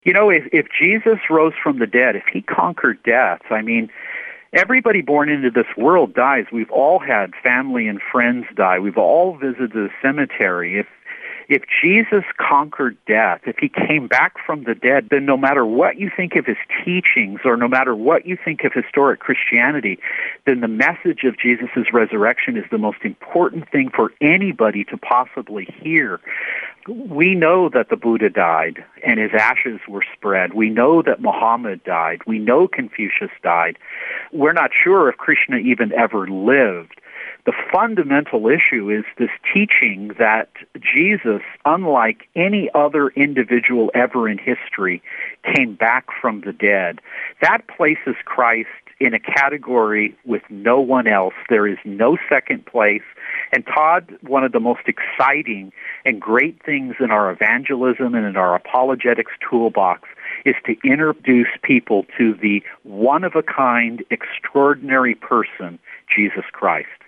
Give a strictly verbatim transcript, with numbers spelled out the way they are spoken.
You know, if, if Jesus rose from the dead, if he conquered death, I mean, everybody born into this world dies. We've all had family and friends die. We've all visited the cemetery. If If Jesus conquered death, if he came back from the dead, then no matter what you think of his teachings or no matter what you think of historic Christianity, then the message of Jesus' resurrection is the most important thing for anybody to possibly hear. We know that the Buddha died and his ashes were spread. We know that Muhammad died. We know Confucius died. We're not sure if Krishna even ever lived. The fundamental issue is this teaching that Jesus, unlike any other individual ever in history, came back from the dead. That places Christ in a category with no one else. There is no second place. And Todd, one of the most exciting and great things in our evangelism and in our apologetics toolbox is to introduce people to the one-of-a-kind, extraordinary person, Jesus Christ.